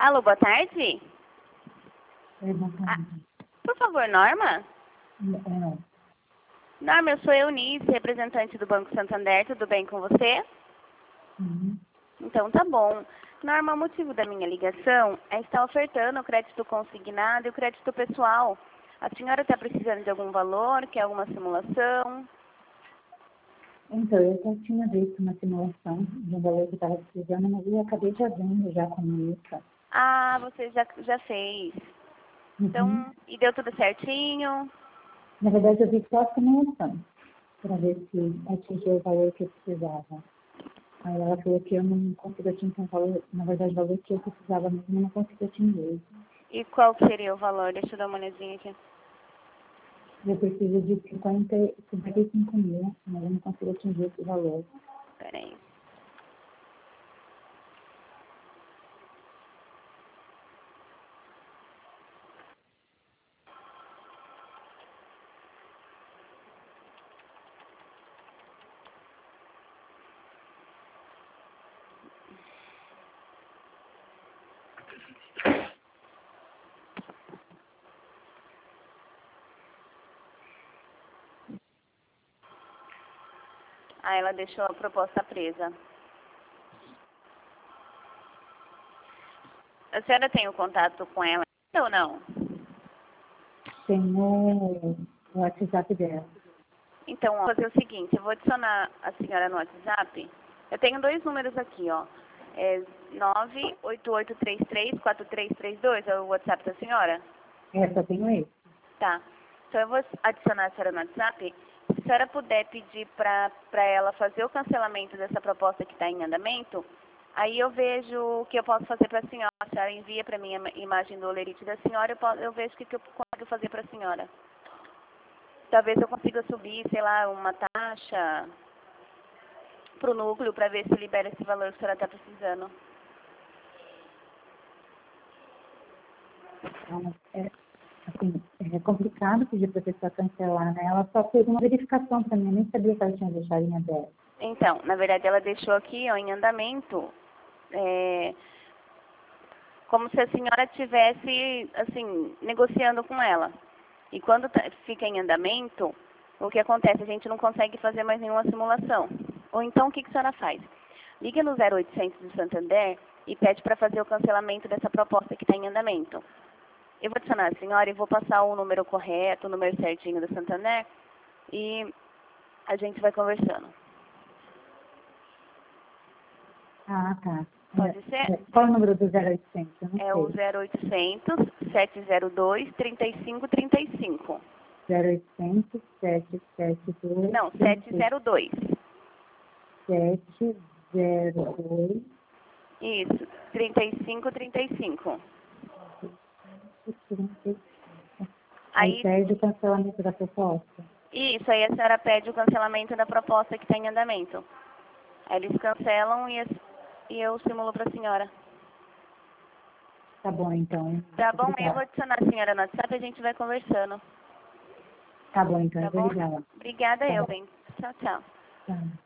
Alô, boa tarde. Boa tarde. Por favor, Norma? É, Norma, eu sou Eunice, representante do Banco Santander. Tudo bem com você? uhum. Então tá bom. Norma, o motivo da minha ligação é estar ofertando o crédito consignado e o crédito pessoal. A senhora está precisando de algum valor, quer alguma simulação? Então, eu já tinha visto uma simulação de um valor que eu estava precisando, mas eu acabei já vendo já com a ministra. Ah, você já fez. Então, e deu tudo certinho? Na verdade, eu vi só a simulação, para ver se atingiu o valor que eu precisava. Aí ela falou que eu não consigo atingir o valor, na verdade, o valor que eu precisava mesmo, eu não consigo atingir. E qual que seria o valor? Deixa eu dar uma olhadinha aqui. Eu preciso de 55 mil, mas eu não consigo atingir esse valor. Peraí. Ah, ela deixou a proposta presa. A senhora tem o contato com ela ou não? Tem o WhatsApp dela. Então, vou fazer o seguinte, eu vou adicionar a senhora no WhatsApp. Eu tenho dois números aqui, ó. É 988334332, é o WhatsApp da senhora? Só tenho esse. Tá. Então eu vou adicionar a senhora no WhatsApp. Se a senhora puder pedir para ela fazer o cancelamento dessa proposta que está em andamento, aí eu vejo o que eu posso fazer para a senhora. A senhora envia para mim a imagem do olerite da senhora, eu vejo o que eu consigo fazer para a senhora. Talvez eu consiga subir, sei lá, uma taxa para o núcleo para ver se libera esse valor que a senhora está precisando. Então, assim, é complicado pedir para a pessoa cancelar, né? Ela só fez uma verificação para mim, eu nem sabia que ela tinha deixado em aberto. Então, na verdade, ela deixou aqui, ó, em andamento, como se a senhora estivesse, assim, negociando com ela. E quando fica em andamento, o que acontece? A gente não consegue fazer mais nenhuma simulação. Ou então, o que a senhora faz? Liga no 0800 do Santander e pede para fazer o cancelamento dessa proposta que está em andamento. Eu vou adicionar a senhora e vou passar o número correto, o número certinho do Santander, e a gente vai conversando. Ah, tá. Pode ser? Qual é o número do 0800? Eu não É o sei. 0800 702 3535. 0800 772 Não, 702. 702 Isso, 3535. 35. Aí Aí, perde o cancelamento da proposta. isso, aí a senhora pede o cancelamento da proposta que está em andamento. Aí eles cancelam e eu simulo para a senhora. Tá bom, então. Tá bom? Eu vou Obrigada. adicionar a senhora no WhatsApp e a gente vai conversando. Tá bom, então. Tá Eu vou bom? ligar lá. Obrigada, Tá eu, bom. bem. Tchau, tchau. Tá.